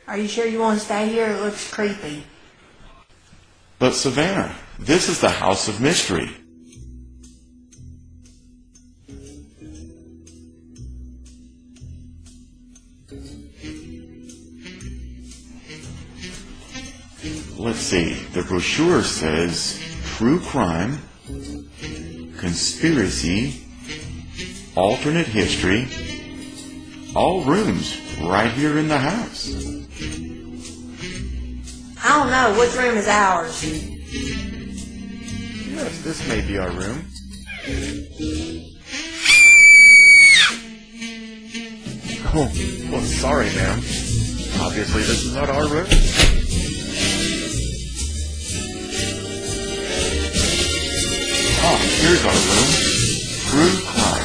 Are you sure you want to stay here? It looks creepy. But Savannah, this is the House of Mystery. Let's see, the brochure says true crime, conspiracy, alternate history, all rooms right here in the house. I don't know. Which room is ours? Yes, this may be our room. Oh, well, sorry, ma'am. Obviously, this is not our room. Here's our room. True crime.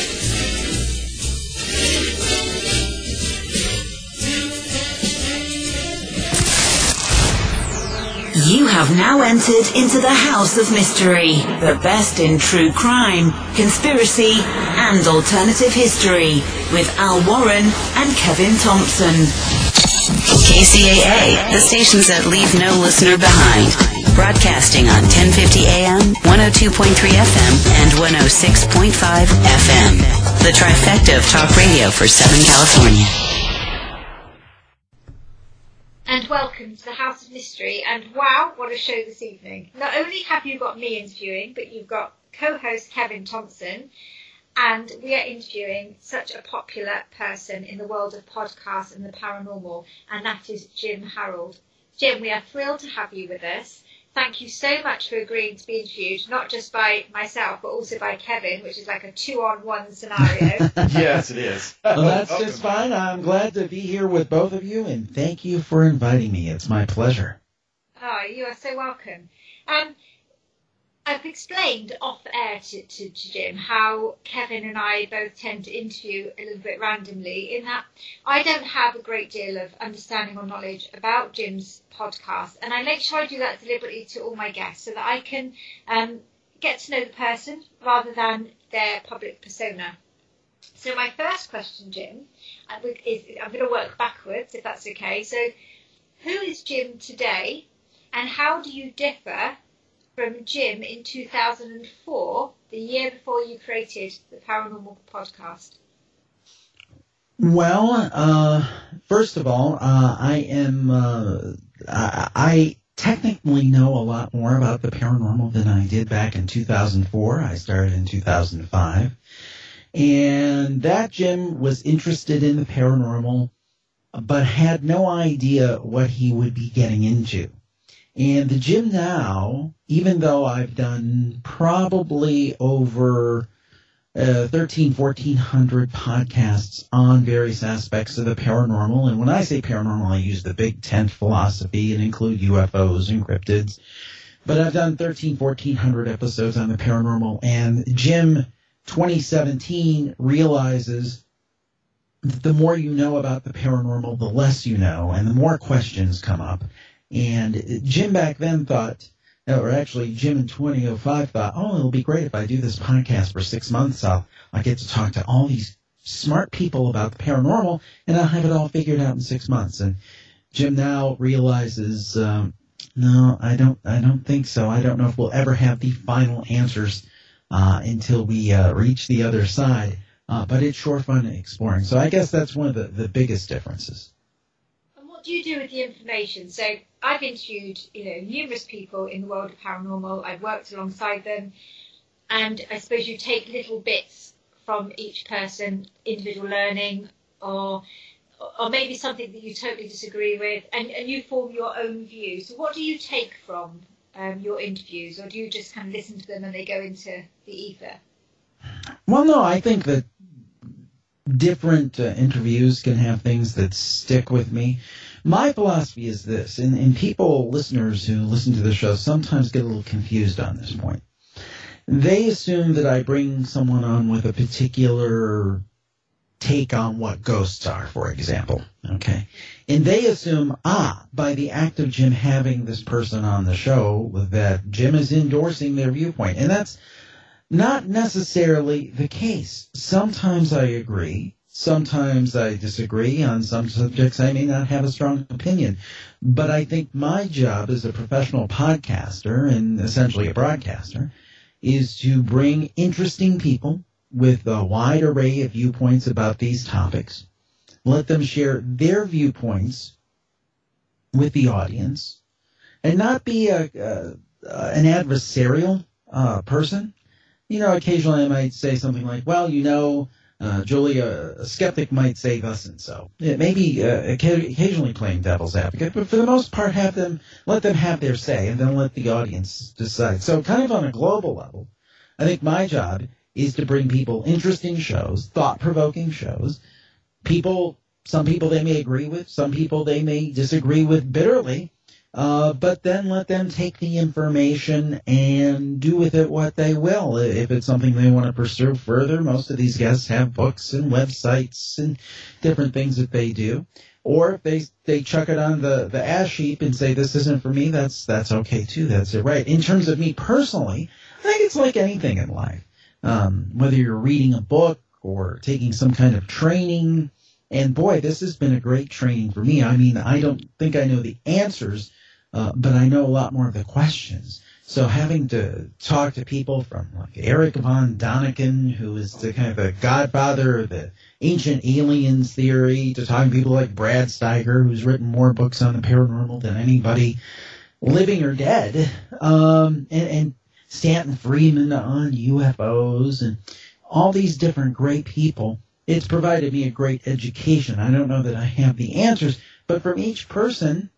You have now entered into the House of Mystery, the best in true crime, conspiracy, and alternative history, with Al Warren and Kevin Thompson. KCAA, the stations that leave no listener behind. Broadcasting on 1050 AM, 102.3 FM, and 106.5 FM. The trifecta of talk radio for Southern California. And welcome to the House of Mystery, and wow, what a show this evening. Not only have you got me interviewing, but you've got co-host Kevin Thompson, and we are interviewing such a popular person in the world of podcasts and the paranormal, and that is Jim Harold. Jim, we are thrilled to have you with us. Thank you so much for agreeing to be interviewed, not just by myself, but also by Kevin, which is like a 2-on-1 scenario. Yes, it is. Well, that's just fine. I'm glad to be here with both of you, and thank you for inviting me. It's my pleasure. Oh, you are so welcome. I've explained off air to Jim how Kevin and I both tend to interview a little bit randomly, in that I don't have a great deal of understanding or knowledge about Jim's podcast, and I make sure I do that deliberately to all my guests so that I can get to know the person rather than their public persona. So my first question, Jim, is I'm going to work backwards, if that's okay. So who is Jim today, and how do you differ from Jim in 2004, the year before you created the Paranormal Podcast? Well, first of all, I technically know a lot more about the paranormal than I did back in 2004. I started in 2005. And that Jim was interested in the paranormal, but had no idea what he would be getting into. And the Jim now, even though I've done probably over 1,400 podcasts on various aspects of the paranormal, and when I say paranormal, I use the big tent philosophy and include UFOs and cryptids, but I've done 1,400 episodes on the paranormal, and Jim 2017 realizes that the more you know about the paranormal, the less you know, and the more questions come up. And Jim back then thought, or actually Jim in 2005 thought, oh, it'll be great if I do this podcast for 6 months. I'll get to talk to all these smart people about the paranormal, and I'll have it all figured out in 6 months. And Jim now realizes, no, I don't think so. I don't know if we'll ever have the final answers until we reach the other side. But it's sure fun exploring. So I guess that's one of the biggest differences. What do you do with the information? So I've interviewed, numerous people in the world of paranormal. I've worked alongside them, and I suppose you take little bits from each person, individual learning, or maybe something that you totally disagree with, and you form your own view. So what do you take from your interviews, or do you just kind of listen to them and they go into the ether? Well, no, I think that different interviews can have things that stick with me. My philosophy is this, and people, listeners who listen to the show, sometimes get a little confused on this point. They assume that I bring someone on with a particular take on what ghosts are, for example, okay? And they assume, by the act of Jim having this person on the show, that Jim is endorsing their viewpoint. And that's not necessarily the case. Sometimes I agree. Sometimes I disagree. On some subjects, I may not have a strong opinion. But I think my job as a professional podcaster and essentially a broadcaster is to bring interesting people with a wide array of viewpoints about these topics, let them share their viewpoints with the audience, and not be an adversarial person. You know, occasionally I might say something like, well, Julia, a skeptic might say thus and so. It may be occasionally playing devil's advocate, but for the most part, let them have their say, and then let the audience decide. So kind of on a global level, I think my job is to bring people interesting shows, thought-provoking shows. Some people they may agree with, some people they may disagree with bitterly, but then let them take the information and do with it what they will. If it's something they want to pursue further, most of these guests have books and websites and different things that they do. Or if they chuck it on the ash heap and say, this isn't for me, that's okay too. That's it, right. In terms of me personally, I think it's like anything in life. Whether you're reading a book or taking some kind of training, and boy, this has been a great training for me. I mean, I don't think I know the answers, but I know a lot more of the questions. So having to talk to people from like Eric von Daniken, who is the kind of the godfather of the ancient aliens theory, to talking to people like Brad Steiger, who's written more books on the paranormal than anybody living or dead, and Stanton Friedman on UFOs, and all these different great people. It's provided me a great education. I don't know that I have the answers, but from each person,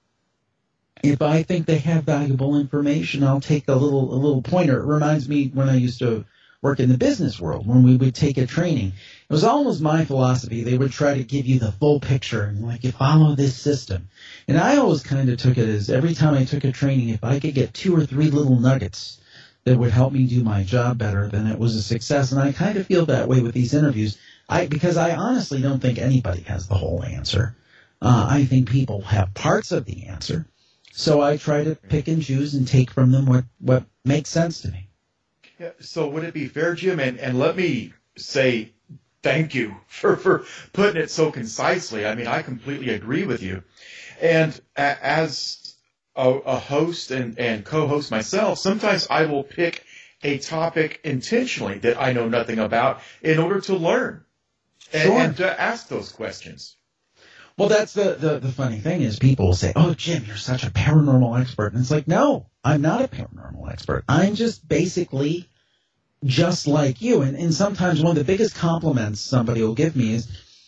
if I think they have valuable information, I'll take a little pointer. It reminds me when I used to work in the business world, when we would take a training. It was almost my philosophy. They would try to give you the full picture, and like, you follow this system. And I always kind of took it as every time I took a training, if I could get 2 or 3 little nuggets that would help me do my job better, then it was a success. And I kind of feel that way with these interviews. Because I honestly don't think anybody has the whole answer. I think people have parts of the answer. So I try to pick and choose and take from them what makes sense to me. Yeah, so would it be fair, Jim, and let me say thank you for putting it so concisely. I mean, I completely agree with you. And as a host and co-host myself, sometimes I will pick a topic intentionally that I know nothing about in order to learn. And to ask those questions. Well, that's the funny thing is people will say, oh, Jim, you're such a paranormal expert. And it's like, no, I'm not a paranormal expert. I'm just basically just like you. And sometimes one of the biggest compliments somebody will give me is,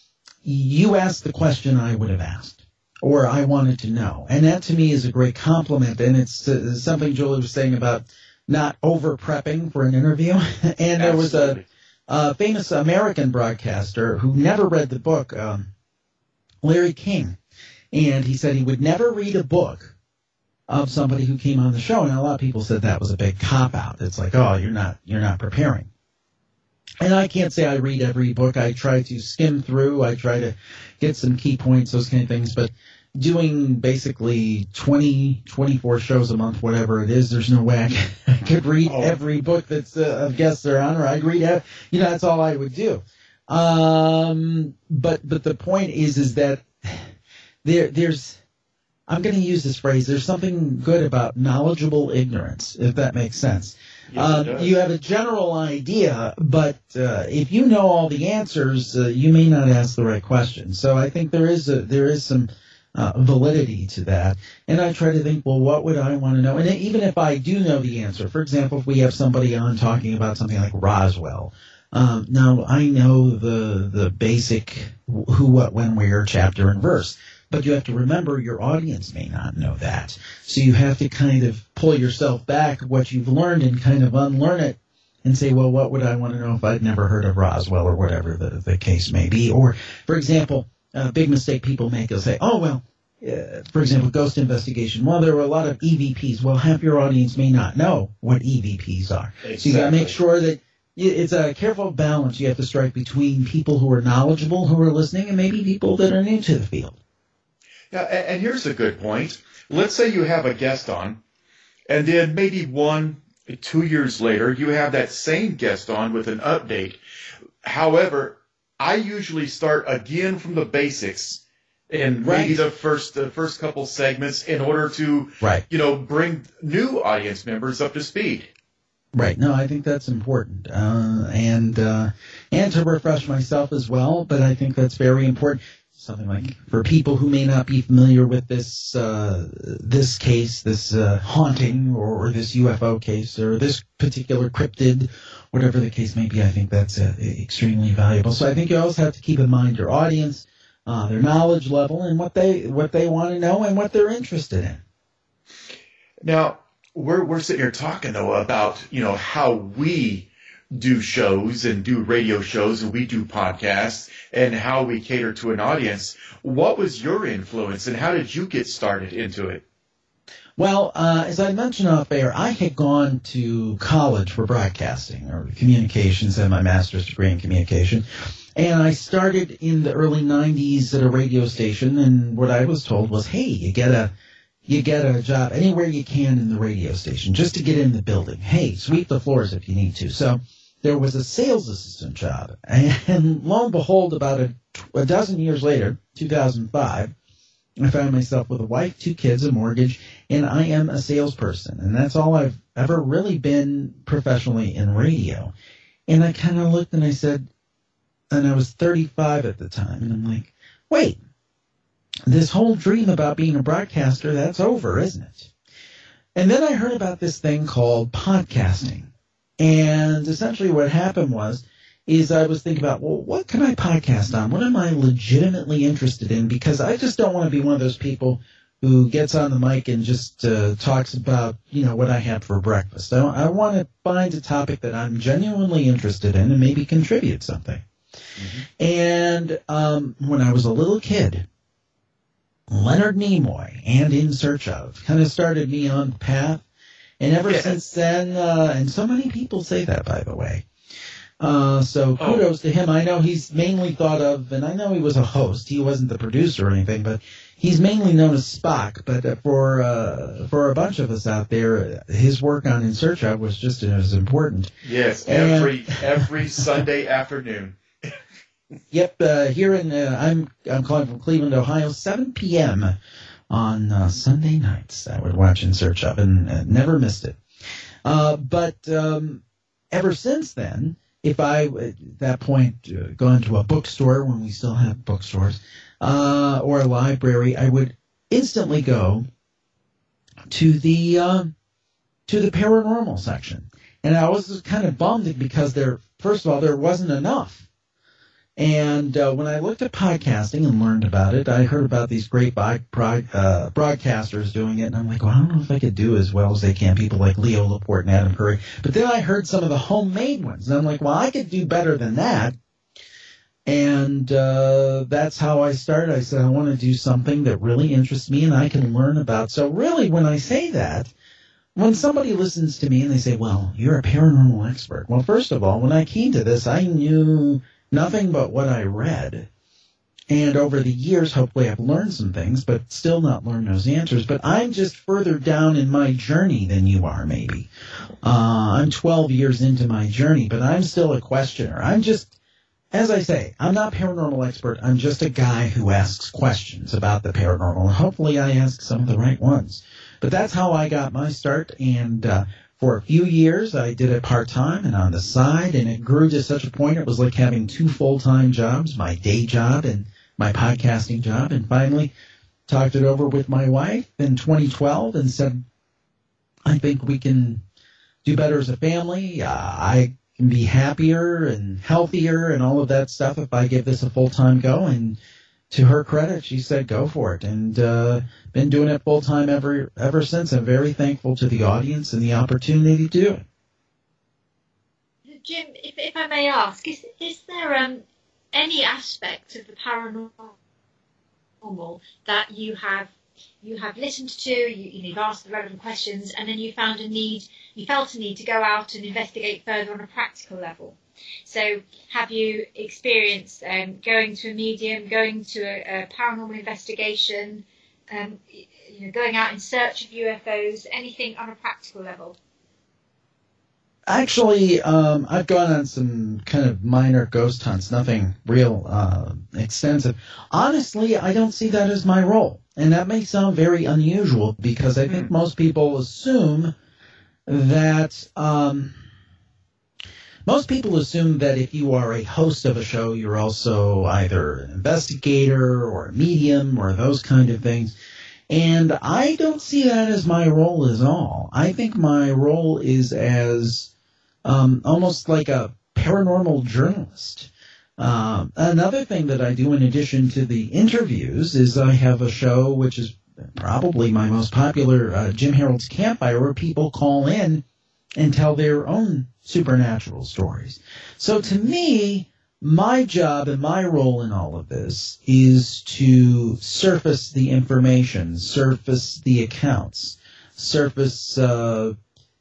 you asked the question I would have asked, or I wanted to know. And that to me is a great compliment. And it's something Julie was saying about not over-prepping for an interview. And there was a famous American broadcaster who never read the book, Larry King, and he said he would never read a book of somebody who came on the show. And a lot of people said that was a big cop-out. It's like, oh, you're not preparing. And I can't say I read every book. I try to skim through. I try to get some key points, those kind of things. But doing basically 24 shows a month, whatever it is, there's no way I could read every book that's of guests that are on, or I'd read, that's all I would do. But the point is that there's, I'm going to use this phrase, there's something good about knowledgeable ignorance, if that makes sense. Yes, you have a general idea, but if you know all the answers, you may not ask the right question. So I think there is some validity to that. And I try to think, well, what would I want to know? And even if I do know the answer, for example, if we have somebody on talking about something like Roswell, now I know the basic who, what, when, where, chapter, and verse. But you have to remember your audience may not know that. So you have to kind of pull yourself back, what you've learned, and kind of unlearn it and say, well, what would I want to know if I'd never heard of Roswell, or whatever the case may be. Or, for example, a big mistake people make is say, oh, well, for example, ghost investigation. Well, there were a lot of EVPs. Well, half your audience may not know what EVPs are. Exactly. So you got to make sure that it's a careful balance you have to strike between people who are knowledgeable, who are listening, and maybe people that are new to the field. Yeah, and here's a good point. Let's say you have a guest on, and then maybe 1-2 years later, you have that same guest on with an update. However, I usually start again from the basics in maybe the first couple segments in order to, bring new audience members up to speed. Right. No, I think that's important, and to refresh myself as well. But I think that's very important. Something like for people who may not be familiar with this case, this haunting, or this UFO case, or this particular cryptid, whatever the case may be. I think that's extremely valuable. So I think you also have to keep in mind your audience, their knowledge level, and what they want to know and what they're interested in. Now, we're sitting here talking, though, about, how we do shows and do radio shows and we do podcasts and how we cater to an audience. What was your influence and how did you get started into it? Well, as I mentioned off air, I had gone to college for broadcasting or communications and my master's degree in communication. And I started in the early 90s at a radio station, and what I was told was, hey, you get a job anywhere you can in the radio station just to get in the building. Hey, sweep the floors if you need to. So there was a sales assistant job. And lo and behold, about a dozen years later, 2005, I found myself with a wife, 2 kids, a mortgage, and I am a salesperson. And that's all I've ever really been professionally in radio. And I kind of looked and I said, and I was 35 at the time, and I'm like, wait, this whole dream about being a broadcaster, that's over, isn't it? And then I heard about this thing called podcasting. And essentially what happened is I was thinking about, well, what can I podcast on? What am I legitimately interested in? Because I just don't want to be one of those people who gets on the mic and just talks about, what I had for breakfast. I want to find a topic that I'm genuinely interested in and maybe contribute something. Mm-hmm. And when I was a little kid, Leonard Nimoy and In Search Of kind of started me on the path. And ever since then, and so many people say that, by the way. So kudos to him. I know he's mainly thought of, and I know he was a host. He wasn't the producer or anything, but he's mainly known as Spock. But for a bunch of us out there, his work on In Search Of was just as important. Yes, every Sunday afternoon. Yep, here I'm calling from Cleveland, Ohio, 7 p.m. on Sunday nights. I would watch In Search Of and never missed it. But ever since then, if I, at that point, gone to a bookstore when we still have bookstores, or a library, I would instantly go to the paranormal section. And I was kind of bummed because first of all, there wasn't enough. And when I looked at podcasting and learned about it, I heard about these great broadcasters doing it, and I'm like, well, I don't know if I could do as well as they can, people like Leo Laporte and Adam Curry. But then I heard some of the homemade ones, and I'm like, well, I could do better than that. And that's how I started. I said, I want to do something that really interests me and I can learn about. So really, when I say that, when somebody listens to me and they say, well, you're a paranormal expert. Well, first of all, when I came to this, I knew nothing but what I read. And over the years, hopefully I've learned some things, but still not learned those answers. But I'm just further down in my journey than you are, maybe. I'm 12 years into my journey, but I'm still a questioner. I'm just, as I say, I'm not a paranormal expert. I'm just a guy who asks questions about the paranormal. And hopefully I ask some of the right ones. But that's how I got my start. And for a few years, I did it part-time and on the side, and it grew to such a point it was like having 2 full-time jobs, my day job and my podcasting job, and finally talked it over with my wife in 2012 and said, I think we can do better as a family. I can be happier and healthier and all of that stuff if I give this a full-time go. And to her credit, she said, go for it. And been doing it full-time ever since. I'm very thankful to the audience and the opportunity to do it. Jim, if I may ask, is there any aspect of the paranormal that you have listened to, you've asked the relevant questions, and then you felt a need to go out and investigate further on a practical level? So have you experienced going to a medium, going to a paranormal investigation, going out in search of UFOs, anything on a practical level? Actually, I've gone on some kind of minor ghost hunts, nothing real extensive. Honestly, I don't see that as my role. And that may sound very unusual because I think most people assume that if you are a host of a show, you're also either an investigator or a medium or those kind of things. And I don't see that as my role at all. I think my role is as almost like a paranormal journalist. Another thing that I do in addition to the interviews is I have a show which is probably my most popular, Jim Harold's Campfire, where people call in and tell their own supernatural stories. So to me, my job and my role in all of this is to surface the information, surface the accounts, surface the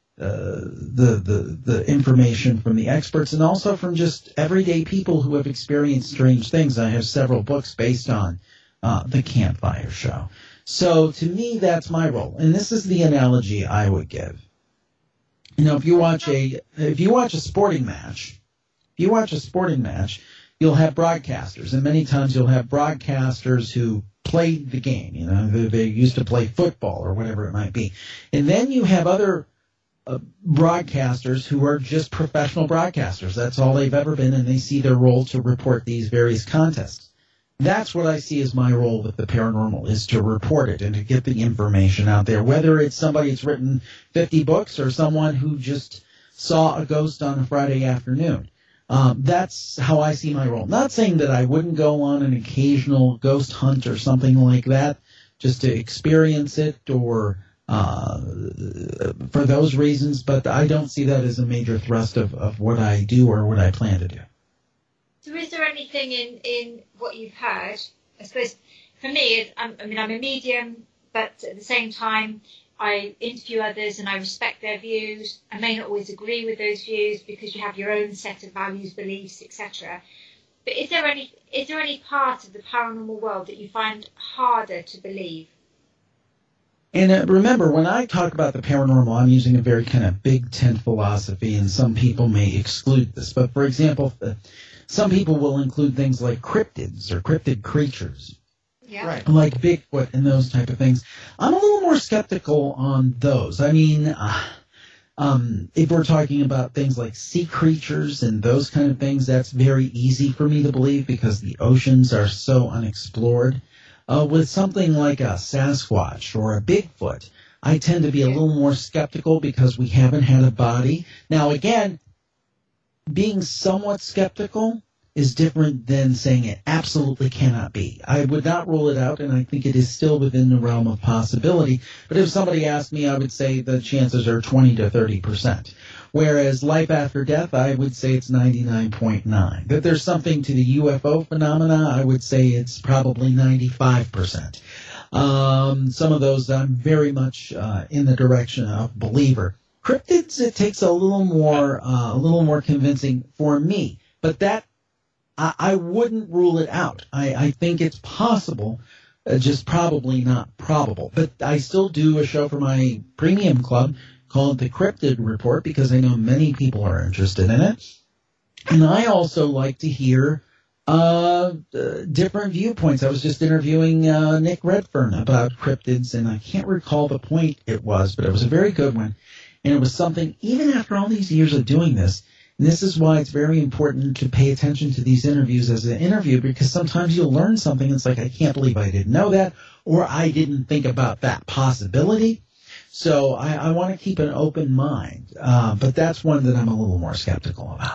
information from the experts and also from just everyday people who have experienced strange things. I have several books based on the Campfire Show. So to me, that's my role. And this is the analogy I would give. You know, if you watch a sporting match, you'll have broadcasters, and many times you'll have broadcasters who played the game. You know, they used to play football or whatever it might be. And then you have other broadcasters who are just professional broadcasters. That's all they've ever been, and they see their role to report these various contests. That's what I see as my role with the paranormal, is to report it and to get the information out there, whether it's somebody that's written 50 books or someone who just saw a ghost on a Friday afternoon. That's how I see my role. Not saying that I wouldn't go on an occasional ghost hunt or something like that just to experience it or for those reasons, but I don't see that as a major thrust of what I do or what I plan to do. So is there anything in what you've heard, I suppose, for me, I'm a medium, but at the same time, I interview others and I respect their views. I may not always agree with those views because you have your own set of values, beliefs, etc. But is there any part of the paranormal world that you find harder to believe? And remember, when I talk about the paranormal, I'm using a very kind of Big Tent philosophy, and some people may exclude this. But for example, some people will include things like cryptids or cryptid creatures. Yeah. Right. Like Bigfoot and those type of things. I'm a little more skeptical on those. I mean, if we're talking about things like sea creatures and those kind of things, that's very easy for me to believe because the oceans are so unexplored. With something like a Sasquatch or a Bigfoot, I tend to be a little more skeptical because we haven't had a body. Now, again, being somewhat skeptical is different than saying it absolutely cannot be. I would not rule it out, and I think it is still within the realm of possibility. But if somebody asked me, I would say the chances are 20 to 30%. Whereas life after death, I would say it's 99.9. That there's something to the UFO phenomena, I would say it's probably 95%. Some of those I'm very much in the direction of believer. Cryptids, it takes a little more convincing for me. But that, I wouldn't rule it out. I think it's possible, just probably not probable. But I still do a show for my premium club called The Cryptid Report because I know many people are interested in it. And I also like to hear different viewpoints. I was just interviewing Nick Redfern about cryptids, and I can't recall the point it was, but it was a very good one. And it was something, even after all these years of doing this, and this is why it's very important to pay attention to these interviews as an interview, because sometimes you'll learn something and it's like, I can't believe I didn't know that, or I didn't think about that possibility. So I want to keep an open mind, but that's one that I'm a little more skeptical about.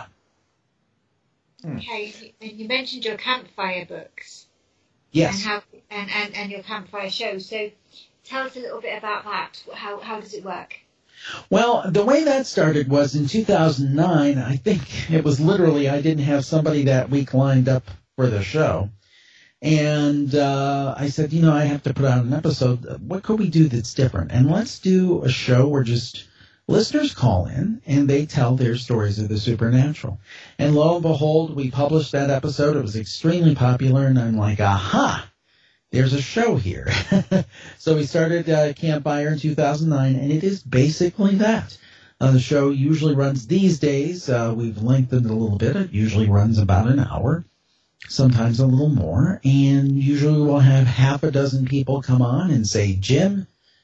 Okay, and you mentioned your campfire books. Yes. And your campfire show. So tell us a little bit about that. How does it work? Well, the way that started was in 2009. I think it was literally I didn't have somebody that week lined up for the show. And I said, I have to put out an episode. What could we do that's different? And let's do a show where just listeners call in and they tell their stories of the supernatural. And lo and behold, we published that episode. It was extremely popular. And I'm like, aha, there's a show here. So we started Campfire in 2009, and it is basically that. The show usually runs these days. We've lengthened it a little bit. It usually runs about an hour, sometimes a little more. And usually we'll have half a dozen people come on and say, Jim,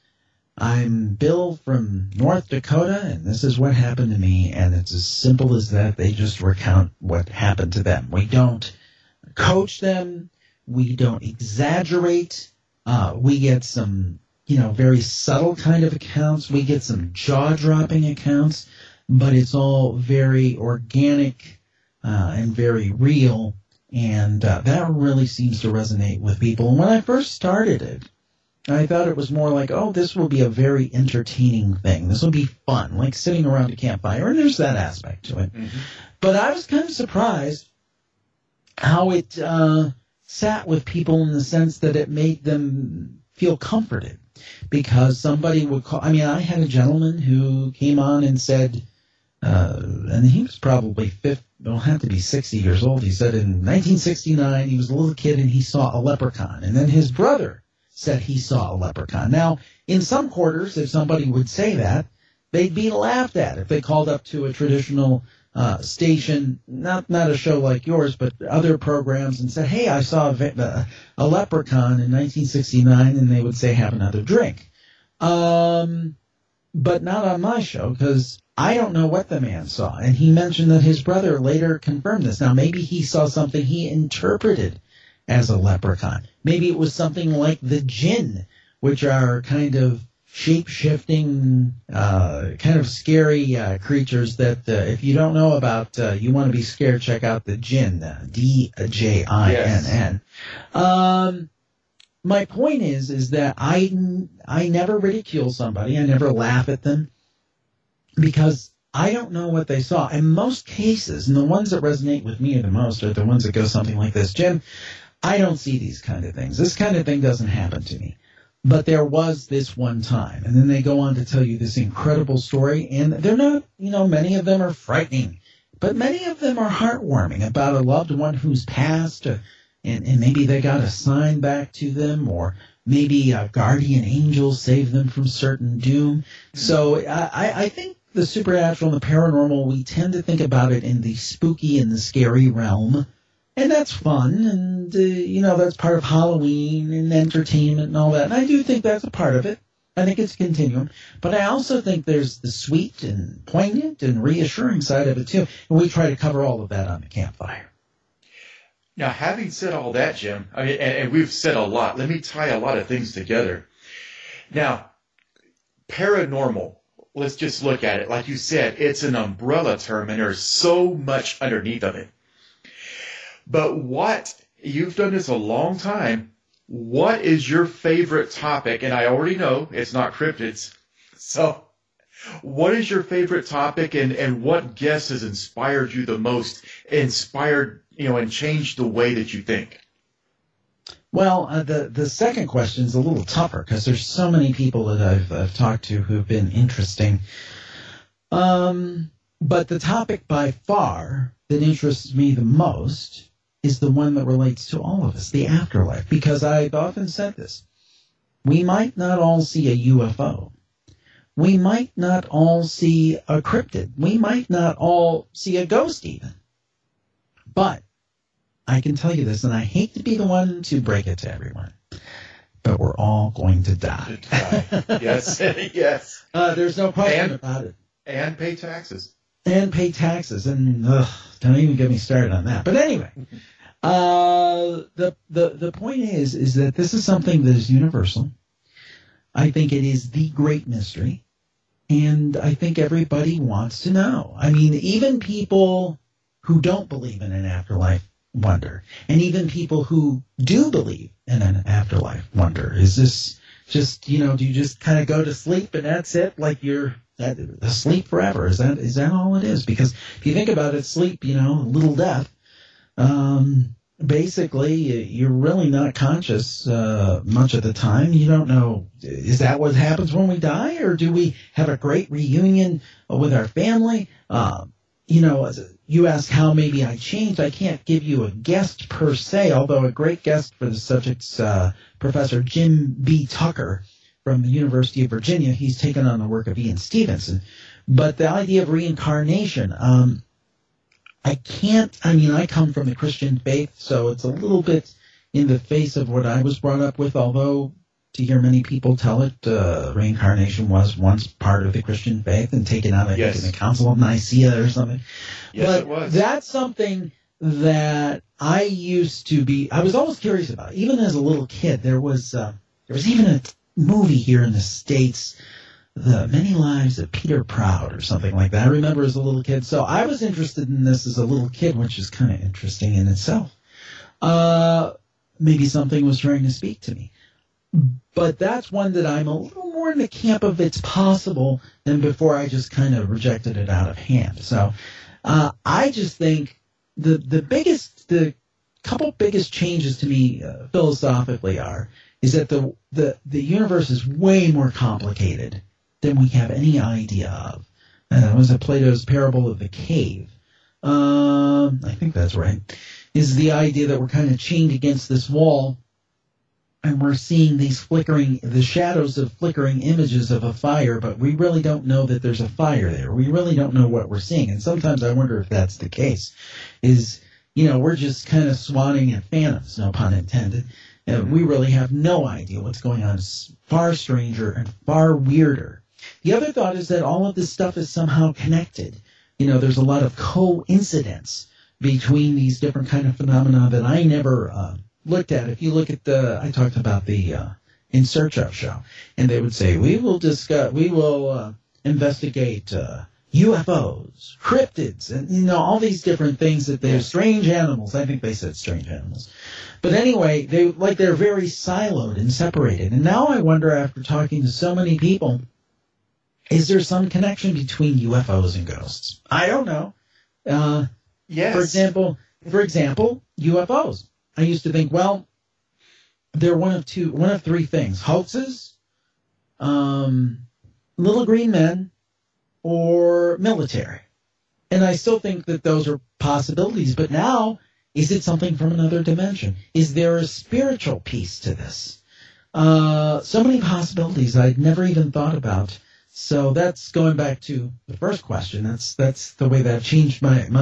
I'm Bill from North Dakota, and this is what happened to me. And it's as simple as that. They just recount what happened to them. We don't coach them. We don't exaggerate. We get some, very subtle kind of accounts. We get some jaw-dropping accounts, but it's all very organic and very real, and that really seems to resonate with people. And when I first started it, I thought it was more like, oh, this will be a very entertaining thing. This will be fun, like sitting around a campfire, and there's that aspect to it. Mm-hmm. But I was kind of surprised how it sat with people in the sense that it made them feel comforted, because somebody would call. I mean, I had a gentleman who came on and said, and he was probably it'll have to be 60 years old. He said in 1969 he was a little kid and he saw a leprechaun, and then his brother said he saw a leprechaun. Now, in some quarters, if somebody would say that, they'd be laughed at if they called up to a traditional station, not a show like yours, but other programs, and said, hey, I saw a leprechaun in 1969, and they would say, have another drink. But not on my show, because I don't know what the man saw. And he mentioned that his brother later confirmed this. Now, maybe he saw something he interpreted as a leprechaun. Maybe it was something like the jinn, which are kind of shape-shifting, kind of scary creatures that if you don't know about, you want to be scared, check out the jinn, D-J-I-N-N. Yes. My point is that I never ridicule somebody. I never laugh at them, because I don't know what they saw. In most cases, and the ones that resonate with me the most are the ones that go something like this. Jim, I don't see these kind of things. This kind of thing doesn't happen to me. But there was this one time. And then they go on to tell you this incredible story. And they're not, many of them are frightening. But many of them are heartwarming about a loved one who's passed. And maybe they got a sign back to them. Or maybe a guardian angel saved them from certain doom. So I think the supernatural and the paranormal, we tend to think about it in the spooky and the scary realm. And that's fun, and, that's part of Halloween and entertainment and all that. And I do think that's a part of it. I think it's a continuum. But I also think there's the sweet and poignant and reassuring side of it, too. And we try to cover all of that on the campfire. Now, having said all that, Jim, and we've said a lot, let me tie a lot of things together. Now, paranormal, let's just look at it. Like you said, it's an umbrella term, and there's so much underneath of it. But you've done this a long time, what is your favorite topic? And I already know it's not cryptids. So what is your favorite topic, and what guest has inspired you the most, and changed the way that you think? Well, the second question is a little tougher, because there's so many people that I've talked to who've been interesting. But the topic by far that interests me the most is the one that relates to all of us, the afterlife. Because I've often said this. We might not all see a UFO. We might not all see a cryptid. We might not all see a ghost even. But I can tell you this, and I hate to be the one to break it to everyone, but we're all going to die. Yes, yes. There's no question about it. And pay taxes. And pay taxes. And don't even get me started on that. But anyway, the point is that this is something that is universal. I think it is the great mystery. And I think everybody wants to know. I mean, even people who don't believe in an afterlife wonder. And even people who do believe in an afterlife wonder. Is this just, do you just kind of go to sleep and that's it? Like you're asleep forever? Is that all it is? Because if you think about it, sleep, a little death. Basically, you're really not conscious much of the time. You don't know, is that what happens when we die? Or do we have a great reunion with our family? You ask how maybe I changed. I can't give you a guest per se, although a great guest for the subject's Professor Jim B. Tucker from the University of Virginia. He's taken on the work of Ian Stevenson, But the idea of reincarnation, I come from the Christian faith, so it's a little bit in the face of what I was brought up with, although to hear many people tell it, reincarnation was once part of the Christian faith and taken out, I think, in the Council of Nicaea or something. Yes, but it was. That's something that I was always curious about. Even as a little kid, there was even a movie here in the States, The Many Lives of Peter Proud or something like that. I remember as a little kid. So I was interested in this as a little kid, which is kind of interesting in itself. Maybe something was trying to speak to me. But that's one that I'm a little more in the camp of it's possible than before I just kind of rejected it out of hand. So I just think the couple biggest changes to me philosophically is that the universe is way more complicated than we have any idea of. It was Plato's parable of the cave. I think that's right. Is the idea that we're kind of chained against this wall and we're seeing the shadows of flickering images of a fire, but we really don't know that there's a fire there. We really don't know what we're seeing. And sometimes I wonder if that's the case. We're just kind of swatting at phantoms, no pun intended. We really have no idea what's going on. It's far stranger and far weirder. The other thought is that all of this stuff is somehow connected. There's a lot of coincidence between these different kind of phenomena that I never looked at. If you look at I talked about the In Search Of show, and they would say, we will investigate UFOs, cryptids, and all these different things that they're strange animals. I think they said strange animals. But anyway, they're very siloed and separated. And now I wonder, after talking to so many people, is there some connection between UFOs and ghosts? I don't know. Yes. For example, UFOs. I used to think, well, they're one of three things: hoaxes, little green men, or military. And I still think that those are possibilities. But now, is it something from another dimension? Is there a spiritual piece to this? So many possibilities I'd never even thought about. So that's going back to the first question. That's the way that I've changed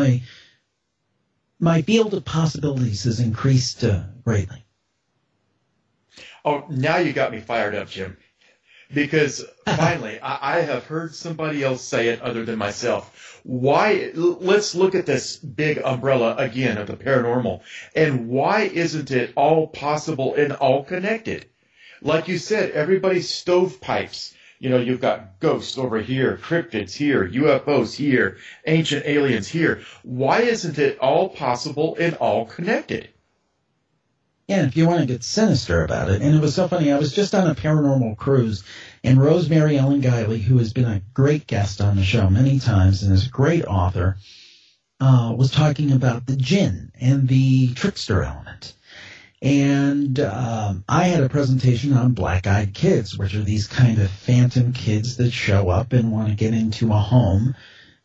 my field of possibilities has increased greatly. Oh, now you got me fired up, Jim. Because finally, I have heard somebody else say it other than myself. Let's look at this big umbrella again of the paranormal. And why isn't it all possible and all connected? Like you said, everybody's stovepipes. You've got ghosts over here, cryptids here, UFOs here, ancient aliens here. Why isn't it all possible and all connected? Yeah, if you want to get sinister about it. And it was so funny. I was just on a paranormal cruise, and Rosemary Ellen Guiley, who has been a great guest on the show many times and is a great author, was talking about the jinn and the trickster element. And I had a presentation on black-eyed kids, which are these kind of phantom kids that show up and want to get into a home,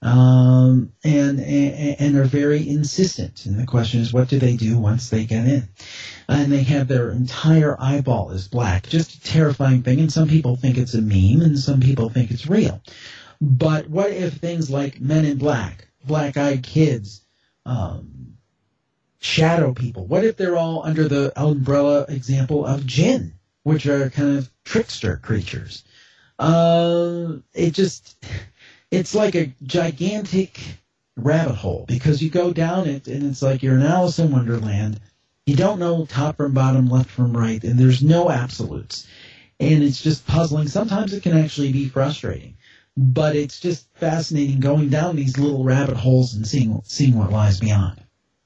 and are very insistent. And the question is, what do they do once they get in? And they have their entire eyeball is black, just a terrifying thing. And some people think it's a meme, and some people think it's real. But what if things like Men in Black, black-eyed kids, shadow people? What if they're all under the umbrella example of jinn, which are kind of trickster creatures? It's like a gigantic rabbit hole, because you go down it and it's like you're in Alice in Wonderland. You don't know top from bottom, left from right, and there's no absolutes. And it's just puzzling. Sometimes it can actually be frustrating. But it's just fascinating going down these little rabbit holes and seeing what lies beyond.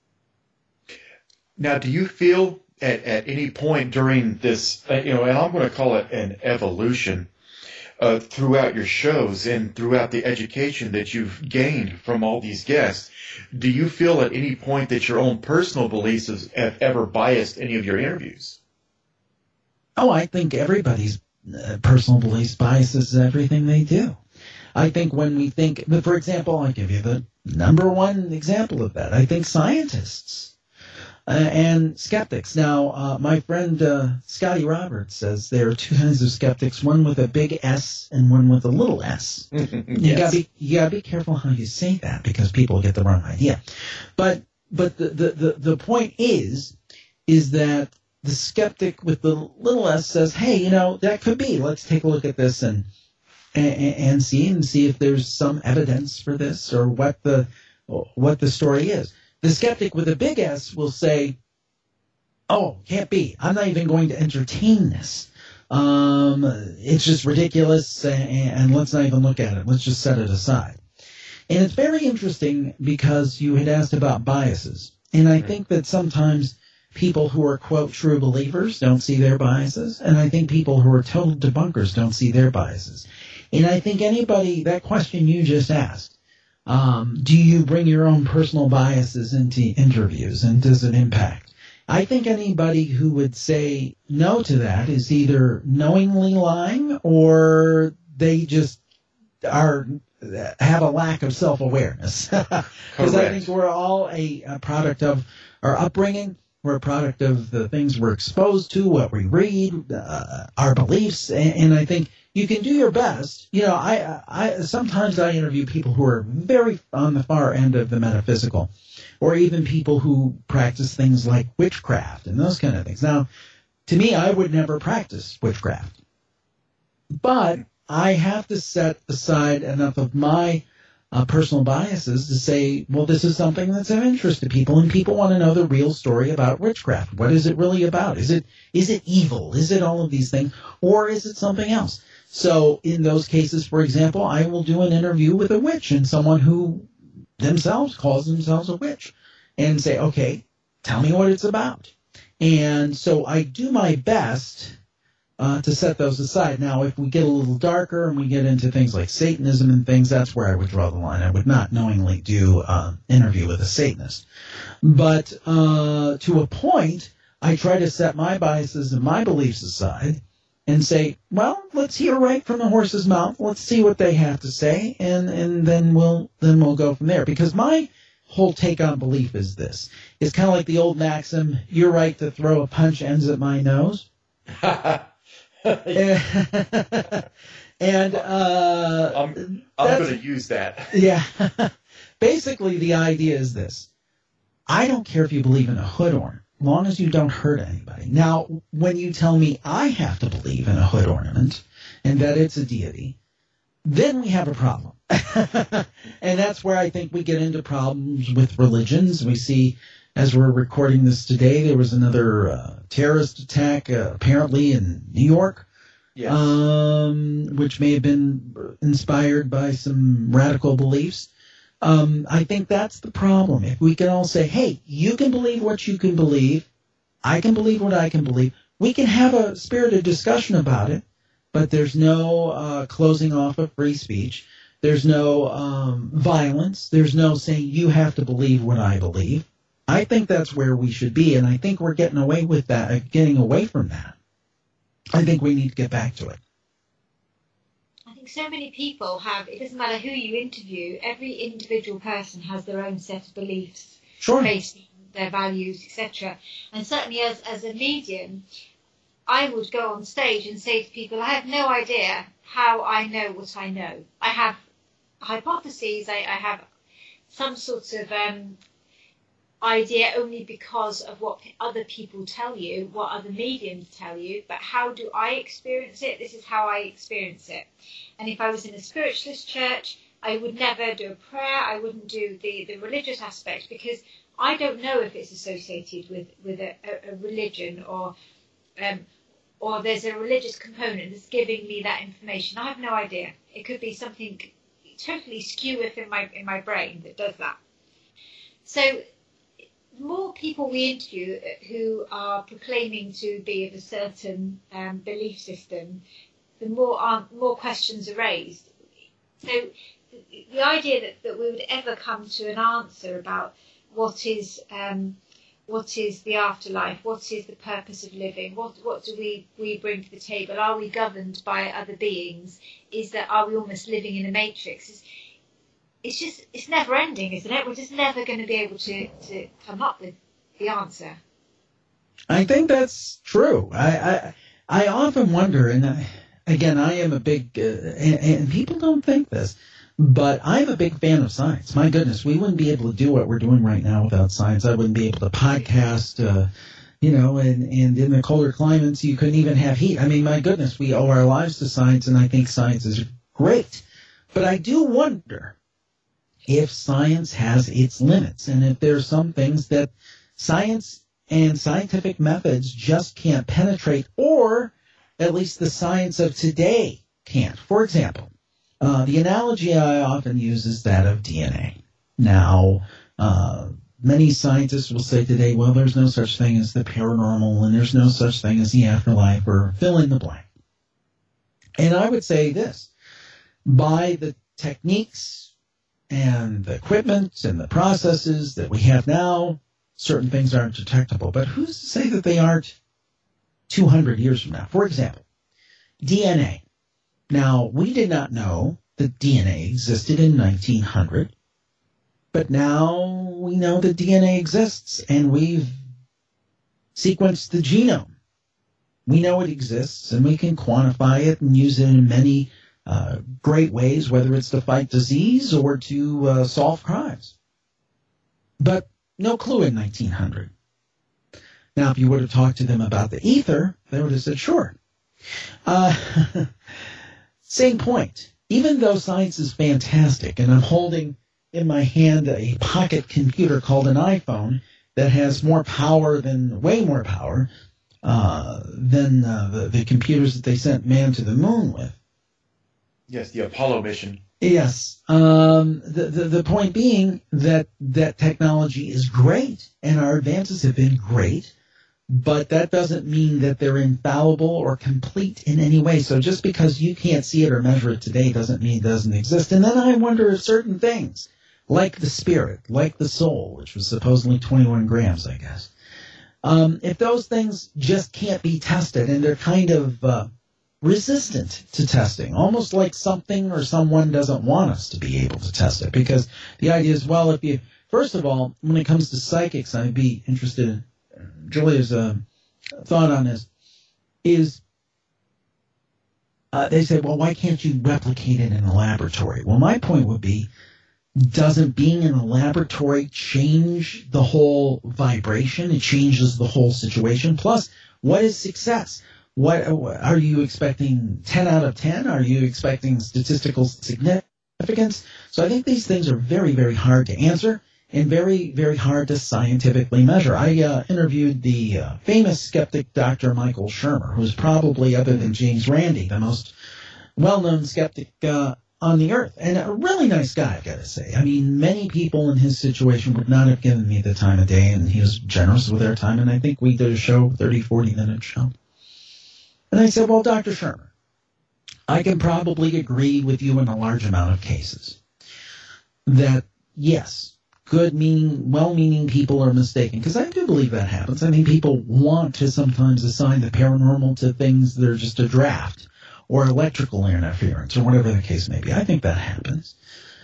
Now, do you feel at any point during this, and I'm going to call it an evolution, throughout your shows and throughout the education that you've gained from all these guests, do you feel at any point that your own personal beliefs have ever biased any of your interviews? Oh, I think everybody's personal beliefs biases everything they do. I think when we think, for example, I'll give you the number one example of that. I think scientists. and skeptics. Now, my friend Scotty Roberts says there are two kinds of skeptics, one with a big S and one with a little s. Yes. You gotta be careful how you say that because people get the wrong idea. But the point is that the skeptic with the little s says, hey, that could be. Let's take a look at this and see if there's some evidence for this or what the story is. The skeptic with a big S will say, oh, can't be. I'm not even going to entertain this. It's just ridiculous, and let's not even look at it. Let's just set it aside. And it's very interesting because you had asked about biases. And I think that sometimes people who are, quote, true believers don't see their biases. And I think people who are total debunkers don't see their biases. And I think that question you just asked, do you bring your own personal biases into interviews, and does it impact? I think anybody who would say no to that is either knowingly lying or they just have a lack of self-awareness. Because I think we're all a product of our upbringing. We're a product of the things we're exposed to, what we read, our beliefs, and I think you can do your best. I sometimes I interview people who are very on the far end of the metaphysical, or even people who practice things like witchcraft and those kind of things. Now, to me, I would never practice witchcraft, but I have to set aside enough of my personal biases to say, well, this is something that's of interest to people, and people want to know the real story about witchcraft. What is it really about? Is it evil? Is it all of these things? Or is it something else? So in those cases, for example, I will do an interview with a witch and someone who themselves calls themselves a witch and say, okay, tell me what it's about. And so I do my best to set those aside. Now, if we get a little darker and we get into things like Satanism and things, that's where I would draw the line. I would not knowingly do an interview with a Satanist. But to a point, I try to set my biases and my beliefs aside and say, well, let's hear right from the horse's mouth. Let's see what they have to say, and then we'll go from there. Because my whole take on belief is this. It's kind of like the old maxim, you're right to throw a punch ends at my nose. And I'm going to use that. Yeah. Basically, the idea is this. I don't care if you believe in a hood ornament, as long as you don't hurt anybody. Now, when you tell me I have to believe in a hood ornament and that it's a deity, then we have a problem. And that's where I think we get into problems with religions. We see, as we're recording this today, there was another terrorist attack apparently in New York, yes. Which may have been inspired by some radical beliefs. I think that's the problem. If we can all say, hey, you can believe what you can believe, I can believe what I can believe, we can have a spirited discussion about it, but there's no closing off of free speech. There's no violence. There's no saying you have to believe what I believe. I think that's where we should be, and I think we're getting away with that, getting away from that. I think we need to get back to it. I think so many people have, it doesn't matter who you interview, every individual person has their own set of beliefs, Sure. based on their values, etc. And certainly as a medium, I would go on stage and say to people, I have no idea how I know what I know. I have hypotheses, I have some sort of idea only because of what other people tell you, what other mediums tell you, but how do I experience it? This is how I experience it. And if I was in a spiritualist church, I would never do a prayer, I wouldn't do the religious aspect, because I don't know if it's associated with a religion or there's a religious component that's giving me that information. I have no idea. It could be something totally skew in my brain that does that. So the more people we interview who are proclaiming to be of a certain belief system, the more questions are raised. So the idea that we would ever come to an answer about what is the afterlife, what is the purpose of living, what do we bring to the table, are we governed by other beings, are we almost living in a matrix? It's never ending, isn't it? We're just never going to be able to come up with the answer. I think that's true. I often wonder, and again, I am a big, and people don't think this, but I'm a big fan of science. My goodness, we wouldn't be able to do what we're doing right now without science. I wouldn't be able to podcast, and in the colder climates, you couldn't even have heat. I mean, my goodness, we owe our lives to science, and I think science is great. But I do wonder if science has its limits, and if there's some things that science and scientific methods just can't penetrate, or at least the science of today can't. For example, the analogy I often use is that of DNA. Now, many scientists will say today, well, there's no such thing as the paranormal, and there's no such thing as the afterlife, or fill in the blank. And I would say this, by the techniques and the equipment and the processes that we have now, certain things aren't detectable. But who's to say that they aren't 200 years from now? For example, DNA. Now, we did not know that DNA existed in 1900, but now we know that DNA exists, and we've sequenced the genome. We know it exists, and we can quantify it and use it in many great ways, whether it's to fight disease or to solve crimes. But no clue in 1900. Now, if you would have talked to them about the ether, they would have said, sure. Same point. Even though science is fantastic, and I'm holding in my hand a pocket computer called an iPhone that has more power way more power than the computers that they sent man to the moon with. Yes, the Apollo mission. Yes. The point being that technology is great, and our advances have been great, but that doesn't mean that they're infallible or complete in any way. So just because you can't see it or measure it today doesn't mean it doesn't exist. And then I wonder if certain things, like the spirit, like the soul, which was supposedly 21 grams, I guess, if those things just can't be tested, and they're kind of resistant to testing, almost like something or someone doesn't want us to be able to test it. Because the idea is, well, first of all, when it comes to psychics, I'd be interested in Julia's thought on this, is they say, well, why can't you replicate it in a laboratory? Well, my point would be, doesn't being in a laboratory change the whole vibration? It changes the whole situation. Plus, what is success? What are you expecting? 10 out of 10? Are you expecting statistical significance? So I think these things are very, very hard to answer and very, very hard to scientifically measure. I interviewed the famous skeptic Dr. Michael Shermer, who's probably, other than James Randi, the most well-known skeptic on the earth. And a really nice guy, I've got to say. I mean, many people in his situation would not have given me the time of day, and he was generous with their time. And I think we did a show, 30, 40-minute show. And I said, well, Dr. Shermer, I can probably agree with you in a large amount of cases that, yes, well-meaning people are mistaken, because I do believe that happens. I mean, people want to sometimes assign the paranormal to things that are just a draft or electrical interference or whatever the case may be. I think that happens.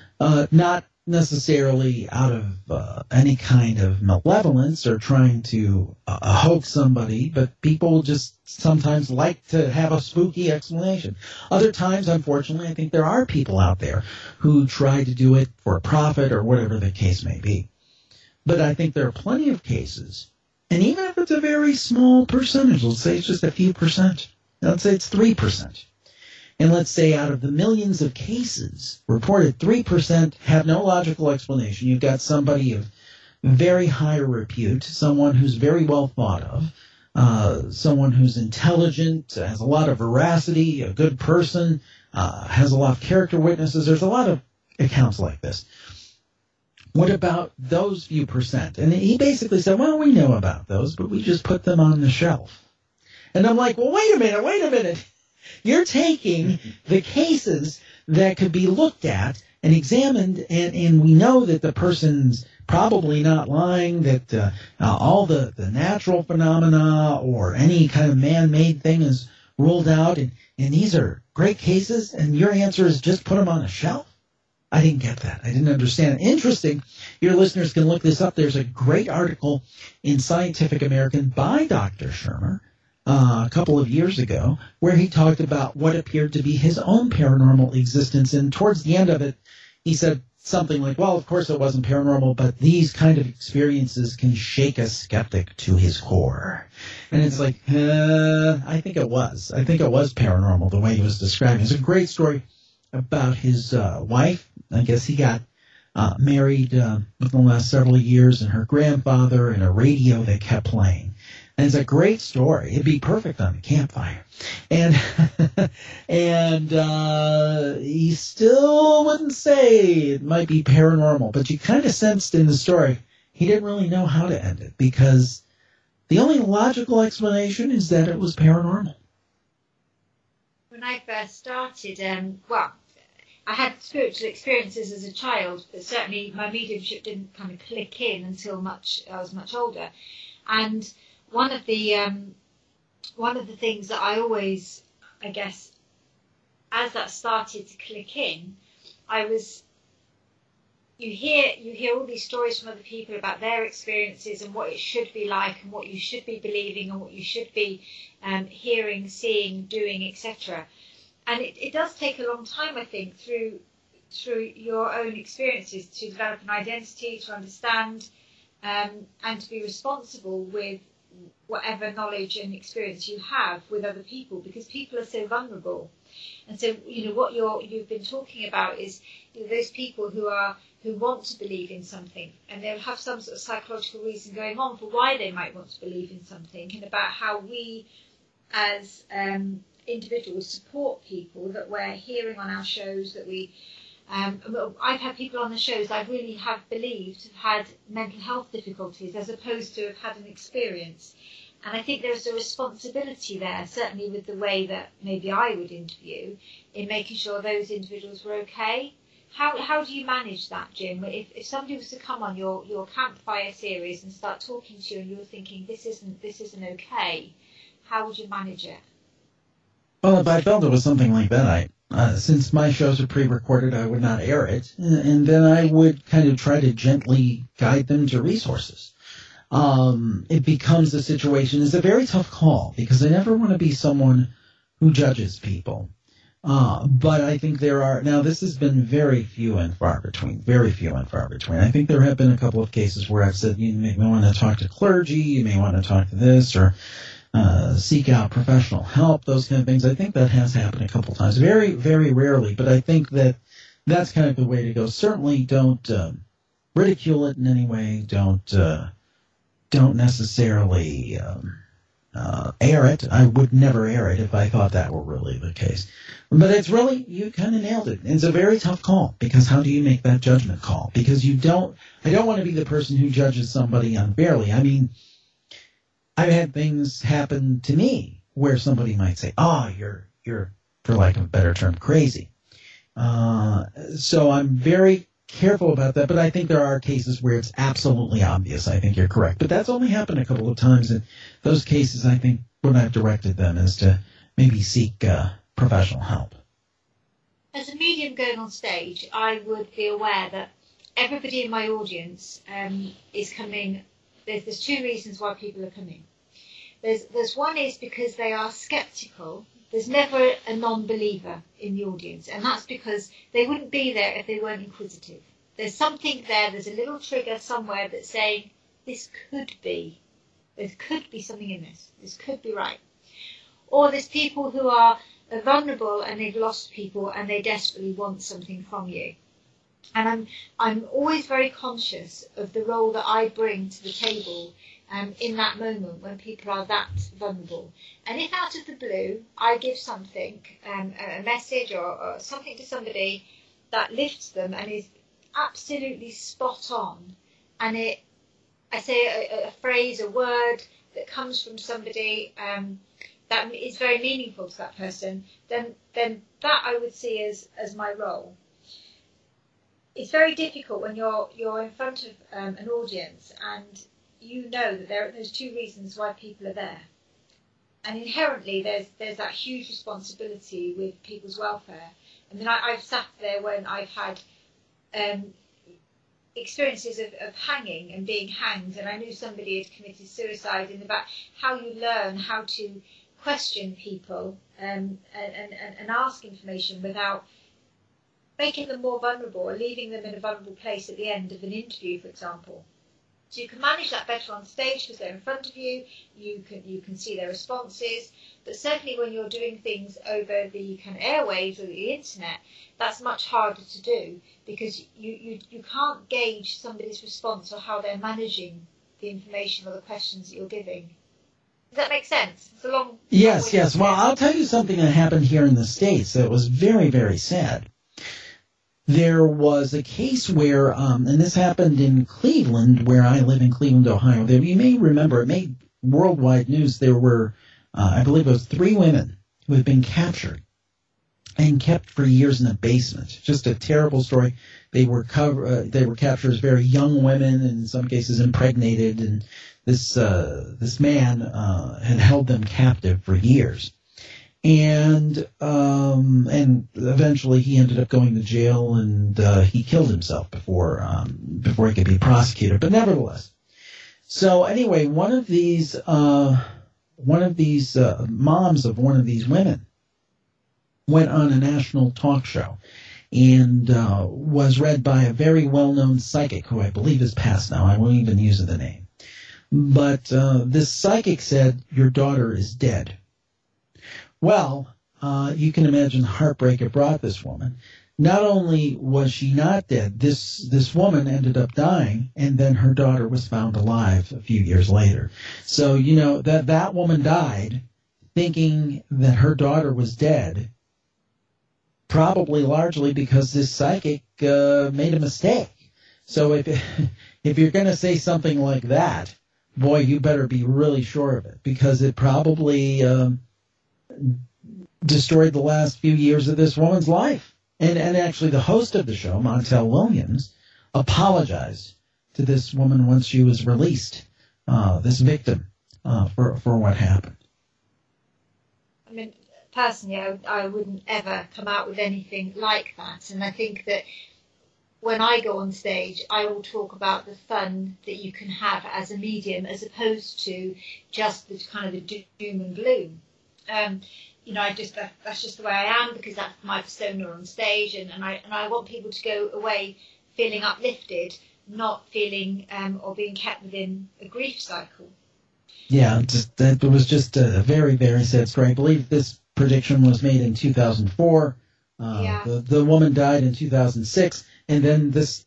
Not necessarily out of any kind of malevolence or trying to hoax somebody, but people just sometimes like to have a spooky explanation. Other times, unfortunately, I think there are people out there who try to do it for a profit or whatever the case may be. But I think there are plenty of cases, and even if it's a very small percentage, let's say it's just a few percent, let's say it's 3%. And let's say out of the millions of cases reported, 3% have no logical explanation. You've got somebody of very high repute, someone who's very well thought of, someone who's intelligent, has a lot of veracity, a good person, has a lot of character witnesses. There's a lot of accounts like this. What about those few percent? And he basically said, well, we know about those, but we just put them on the shelf. And I'm like, well, wait a minute. You're taking the cases that could be looked at and examined, and we know that the person's probably not lying, that all the natural phenomena or any kind of man-made thing is ruled out, and these are great cases, and your answer is just put them on a shelf? I didn't get that. I didn't understand it. Interesting. Your listeners can look this up. There's a great article in Scientific American by Dr. Shermer a couple of years ago where he talked about what appeared to be his own paranormal existence. And towards the end of it, he said something like, well, of course it wasn't paranormal, but these kind of experiences can shake a skeptic to his core. And it's like, I think it was. I think it was paranormal the way he was describing it. It's a great story about his wife. I guess he got married within the last several years, and her grandfather, and a radio that kept playing. And it's a great story. It'd be perfect on a campfire. And he still wouldn't say it might be paranormal, but you kind of sensed in the story he didn't really know how to end it, because the only logical explanation is that it was paranormal. When I first started, I had spiritual experiences as a child, but certainly my mediumship didn't kind of click in until I was much older. And one of the things that I always, I guess, as that started to click in, you hear all these stories from other people about their experiences and what it should be like and what you should be believing and what you should be hearing, seeing, doing, etc. And it does take a long time, I think, through your own experiences to develop an identity, to understand, and to be responsible with whatever knowledge and experience you have with other people, because people are so vulnerable. And so, what you've been talking about is those people who want to believe in something, and they'll have some sort of psychological reason going on for why they might want to believe in something, and about how we as individuals support people that we're hearing on our shows, that we I've had people on the shows I really have believed have had mental health difficulties as opposed to have had an experience. And I think there's a responsibility there, certainly with the way that maybe I would interview, in making sure those individuals were okay. How do you manage that, Jim? If somebody was to come on your campfire series and start talking to you and you're thinking this isn't okay, how would you manage it? Well, if I felt it was something like that, since my shows are pre-recorded, I would not air it, and then I would kind of try to gently guide them to resources. It becomes a situation. It's a very tough call, because I never want to be someone who judges people. But I think there are, now this has been very few and far between. I think there have been a couple of cases where I've said, you may want to talk to clergy, you may want to talk to this, or seek out professional help, those kind of things. I think that has happened a couple of times. Very, very rarely, but I think that that's kind of the way to go. Certainly don't ridicule it in any way. Don't necessarily air it. I would never air it if I thought that were really the case. But it's really, you kind of nailed it. It's a very tough call, because how do you make that judgment call? Because I don't want to be the person who judges somebody unfairly. I mean, I've had things happen to me where somebody might say, you're, for lack of a better term, crazy. So I'm very careful about that, but I think there are cases where it's absolutely obvious. I think you're correct. But that's only happened a couple of times, and those cases, I think, what I've directed them is to maybe seek professional help. As a medium going on stage, I would be aware that everybody in my audience is coming. There's two reasons why people are coming. There's one is because they are skeptical. There's never a non-believer in the audience, and that's because they wouldn't be there if they weren't inquisitive. There's something there, there's a little trigger somewhere that's saying, there could be something in this could be right. Or there's people who are vulnerable and they've lost people and they desperately want something from you. And I'm always very conscious of the role that I bring to the table in that moment when people are that vulnerable. And if out of the blue I give something, a message or something to somebody that lifts them and is absolutely spot on, and I say a phrase, a word that comes from somebody that is very meaningful to that person, then that I would see as my role. It's very difficult when you're in front of an audience and you know that there are those two reasons why people are there. And inherently there's that huge responsibility with people's welfare. I mean, I've sat there when I've had experiences of hanging and being hanged, and I knew somebody had committed suicide, in the back, how you learn how to question people and ask information without making them more vulnerable or leaving them in a vulnerable place at the end of an interview, for example. So you can manage that better on stage because they're in front of you, you can see their responses, but certainly when you're doing things over the kind of airwaves or the internet, that's much harder to do because you can't gauge somebody's response or how they're managing the information or the questions that you're giving. Does that make sense? It's a long... Yes. Well, I'll tell you something that happened here in the States that was very, very sad. There was a case where, and this happened in Cleveland, where I live in Cleveland, Ohio. You may remember, it made worldwide news. There were, I believe it was 3 women who had been captured and kept for years in a basement. Just a terrible story. They were captured as very young women, and in some cases impregnated, and this man had held them captive for years. And eventually he ended up going to jail, and he killed himself before he could be prosecuted. But nevertheless, so anyway, one of these moms of one of these women went on a national talk show and was read by a very well-known psychic who I believe is passed now. I won't even use the name, but this psychic said, "Your daughter is dead." Well, you can imagine the heartbreak it brought this woman. Not only was she not dead, this woman ended up dying, and then her daughter was found alive a few years later. So, you know, that woman died thinking that her daughter was dead, probably largely because this psychic made a mistake. So if you're going to say something like that, boy, you better be really sure of it, because it probably... destroyed the last few years of this woman's life. And actually the host of the show, Montel Williams, apologized to this woman once she was released, this victim, for what happened. I mean, personally, I wouldn't ever come out with anything like that. And I think that when I go on stage, I will talk about the fun that you can have as a medium, as opposed to just the kind of the doom and gloom. You know, that's just the way I am, because that's my persona on stage, and I want people to go away feeling uplifted, not feeling or being kept within a grief cycle. Yeah, that was just a very, very sad story. I believe this prediction was made in 2004. The woman died in 2006, and then this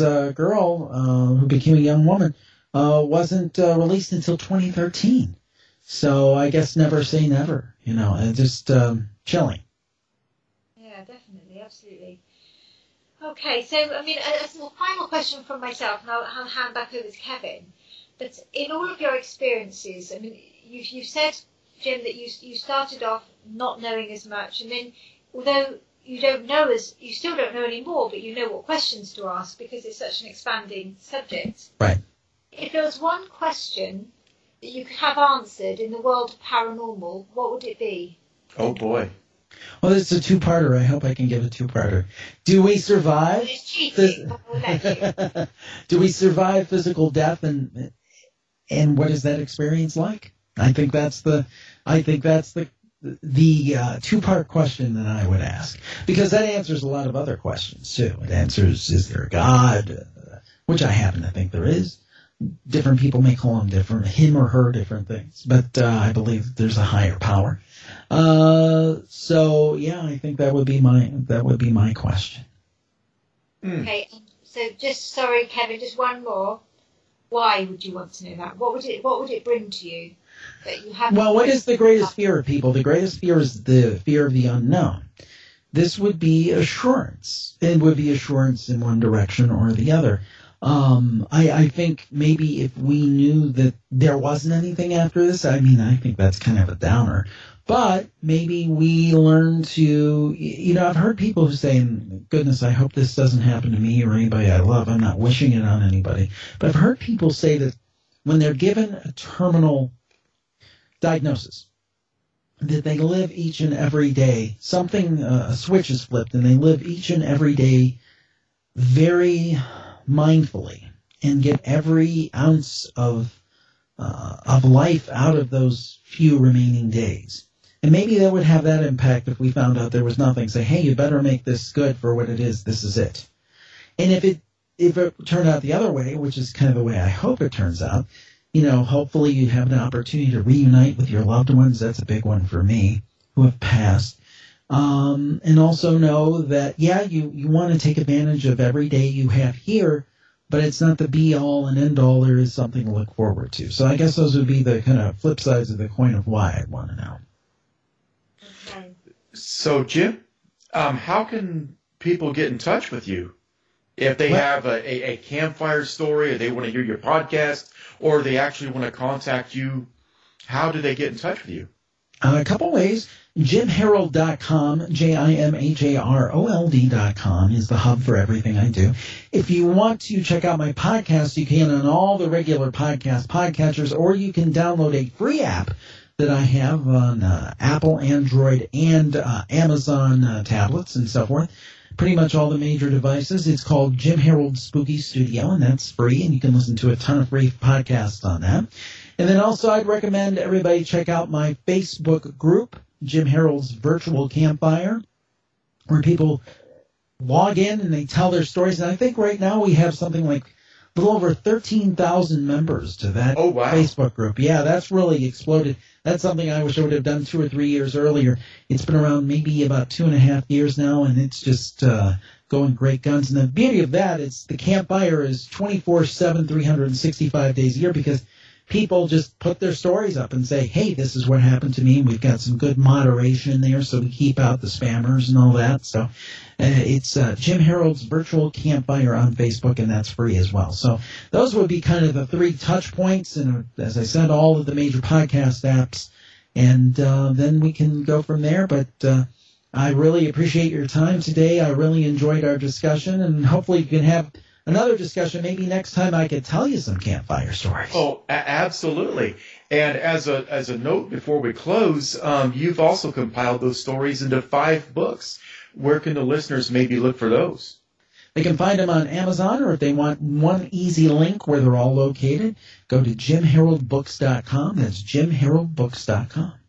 girl who became a young woman wasn't released until 2013. So I guess never say never, you know, and just chilling. Yeah, definitely, absolutely. Okay, so, I mean, a final question from myself, and I'll hand back over to Kevin. But in all of your experiences, I mean, you've said, Jim, that you started off not knowing as much, and then, although you still don't know any more, but you know what questions to ask because it's such an expanding subject. Right. If there was one question that you could have answered in the world of paranormal, what would it be? Oh, boy. Well, it's a two-parter. I hope I can give a two-parter. Do we survive? It's cheating, but we'll let you. Do we survive physical death, and what is that experience like? I think that's the two-part question that I would ask, because that answers a lot of other questions too. It answers, is there a God, which I happen to think there is. Different people may call him or her different things, but I believe there's a higher power. So yeah, I think that would be my question. Okay, so sorry, Kevin, just one more. Why would you want to know that? What would it bring to you that you have? Well, what is the greatest fear of people? The greatest fear is the fear of the unknown. This would be assurance. It would be assurance in one direction or the other. I think maybe if we knew that there wasn't anything after this, I mean, I think that's kind of a downer. But maybe we learn to, you know, I've heard people who say, goodness, I hope this doesn't happen to me or anybody I love. I'm not wishing it on anybody. But I've heard people say that when they're given a terminal diagnosis, that they live each and every day, a switch is flipped, and they live each and every day very mindfully and get every ounce of life out of those few remaining days. And maybe that would have that impact if we found out there was nothing. Say, hey, you better make this good for what it is. This is it. And if it turned out the other way, which is kind of the way I hope it turns out, hopefully you have an opportunity to reunite with your loved ones. That's a big one for me, who have passed. And also know that, you want to take advantage of every day you have here, but it's not the be-all and end-all. There is something to look forward to. So I guess those would be the kind of flip sides of the coin of why I'd want to know. Okay. So, Jim, how can people get in touch with you? If they have a campfire story, or they want to hear your podcast, or they actually want to contact you, how do they get in touch with you? A couple ways. JimHarold.com, JimHarold.com is the hub for everything I do. If you want to check out my podcast, you can on all the regular podcatchers, or you can download a free app that I have on Apple, Android, and Amazon tablets and so forth. Pretty much all the major devices. It's called Jim Harold Spooky Studio, and that's free, and you can listen to a ton of free podcasts on that. And then also I'd recommend everybody check out my Facebook group, Jim Harold's Virtual Campfire, where people log in and they tell their stories. And I think right now we have something like a little over 13,000 members to that Facebook group. Yeah, that's really exploded. That's something I wish I would have done 2 or 3 years earlier. It's been around maybe about 2.5 years now, and it's just going great guns. And the beauty of that is the campfire is 24/7, 365 days a year, because people just put their stories up and say, hey, this is what happened to me. And we've got some good moderation there, so we keep out the spammers and all that. So it's Jim Harold's Virtual Campfire on Facebook, and that's free as well. So those would be kind of the 3 touch points. And as I said, all of the major podcast apps. And then we can go from there. But I really appreciate your time today. I really enjoyed our discussion, and hopefully you can have another discussion. Maybe next time I could tell you some campfire stories. Oh, absolutely. And as a note before we close, you've also compiled those stories into 5 books. Where can the listeners maybe look for those? They can find them on Amazon, or if they want one easy link where they're all located, go to JimHaroldBooks.com. That's JimHaroldBooks.com.